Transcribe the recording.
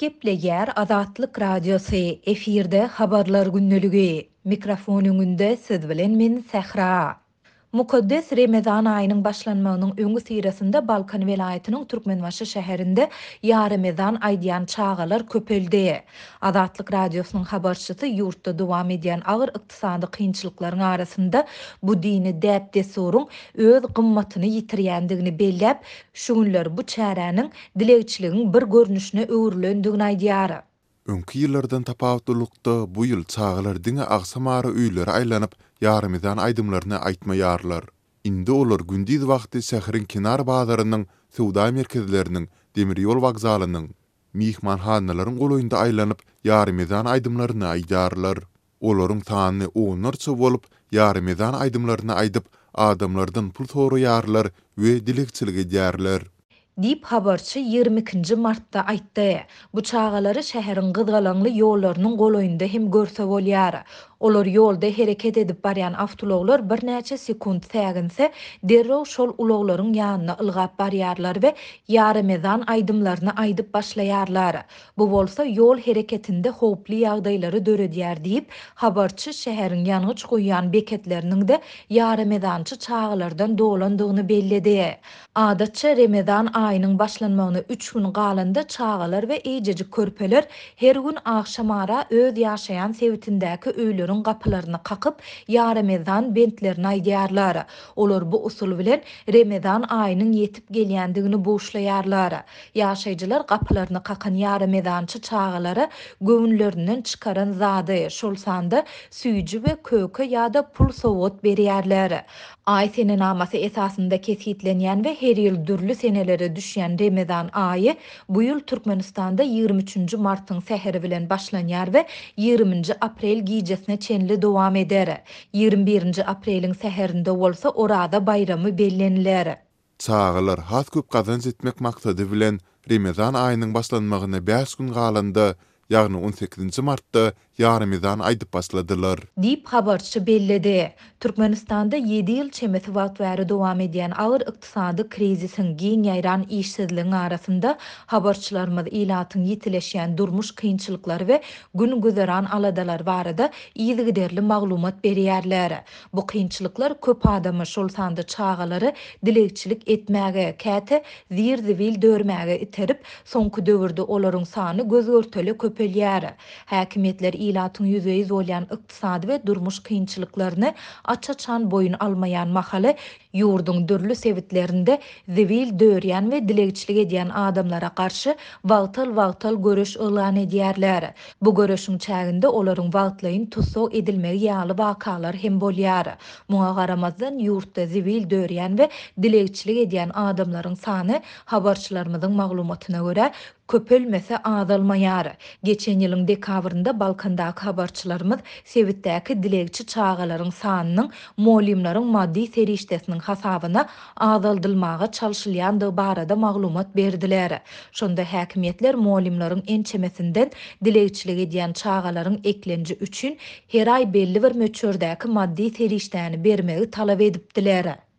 Gepleger Azatlyk Radiosu efirde habarlar günneligi. Mikrofon öňünde siz bilen men Sehra. Mukaddes Ramazan aýynyň başlanmagynyň öňü sirasynda Balkan welaýatynyň Türkmenbaşy şäherinde ýa-Ramazan aýdýan çağalar köpeldi. Azatlyk Radiosynyň habarçysy ýurtda dowam edýän agyr ykdysady kynçylyklaryň arasynda bu dini däpde soruň öz gymmatyny ýitirýändigini belläp, şu günler bu çäräniň dilegçiligiň bir görnüşine öwürlendigini aýdýar. Öňki ýyllardan tapawutlykda bu ýyl çağalar diňe agsamary öýlere aýlanyp ýarymyzdan aýdymlaryny aýtmaýarlar. Indi olar gündüz wagty şäheriň kenar bazarynyň, sowda merkezleriniň, demir ýol wagzalynyň, mihmanhanalaryň golaýynda aýlanyp ýarymyzdan aýdymlaryny aýdarlar. Olaryň sany onlarça bolup ýarymyzdan aýdymlaryny aýdyp adamlardan pul soraýarlar we dilegçilik edýärler. Dip habarçy 22-nji martda aýtdy. Bu çağalary şäheriň gyzgalanly ýollarynyň golaýynda hem görse bolýar. Olar ýolda hereket edip barýan awtologlar bir näçe sekund säginse, derrew şol uloglaryň ýanyna ylgap barýarlar we ýarymyzdan aýdymlaryny aýdyp başlaýarlar. Bu bolsa ýol hereketinde howply ýagdaýlary döredýär diýip, habarçy şäheriň ýanyç goýýan beketleriniň de ýarymyzdançy çağalardan dolandygyny belledi. Adatça Ramazan aýynyň başlanmagyna 3 gün galanda çağalar we eýjejik körpeler her gün akşamara öz ýaşaýan sebitindäki öýleriň gapylaryny kakyp ýa-Ramazan bentlerini aýdýarlar. Olar bu usul bilen Ramazan aýynyň ýetip gelýändigini boşlaýarlar. Ýaşaýjylar gapylaryny kakan ýa-Ramazançy çağalara göwnlerinden çykaran zady, şol sanda süýji we köke ýa-da pul sowat berýärler. Ay sene namasy esasynda kesitlenýän we her ýyl dürli senelere düşýän Ramazan aýy bu ýyl Türkmenistanda 23-nji martyň säheri bilen başlanýar we 20-nji aprel gijesine çenli dowam eder. 21-nji apreliň säherinde bolsa orada bayramy bellenler. Çağalar has köp gazanç etmek maksady bilen Ramazan aýynyň başlanmagyna 5 gün galanda, ýagny 18-nji martda ýarymyzdan aýdyp başladylar. Dip habarçy belledi. Türkmenistanda 7 ýyl çemeti wagt bäri dowam edýän agyr ykdysady krizisiň giň ýaýran işsizligiň arasynda habarçylarymyz ilatyň ýitileşýän durmuş kynçylyklary we gün güzeran aladalar barada ýygyderli maglumat berýärler. Bu kynçylyklar köp adamy şol sanda çağalary dilegçilik etmäge, käte zir-zivil dörmäge iterip, soňky döwürde olaryň sany gözgörteli köpelýär. Häkimetler ilatyň ýüzeyi bolýan ykdysady we durmuş kynçylyklaryny açaçan boyun almayan mahaly ýurdun dürli sebitlerinde zivil dörýän we dilegçilik edýän adamlara garşy wagtal görüş elan edýärler. Bu görüşiň çäginde olaryň wagtlaryň tutsak edilmegi ýaly wakalar hem bolýar. Muňa garamazdan ýurtda zivil dörýän we dilegçilik edýän adamlaryň sany habarçylarymyzyň maglumatyna görä köpelmese azalmaýar. Geçen ýylyň dekabrynda Balkandaky habarçylarymyz sebitdäki dilegçi çağalaryň sanynyň molimlaryň maddi serişdesiniň hasabyna azaldylmaga çalşylýandygy barada maglumat berdiler. Şonda häkimetler molimlaryň ençemesinden dilegçilik edýän çağalaryň eklenji üçin her aý belli bir möçördäki maddi serişdäni bermegi talap edipdiler.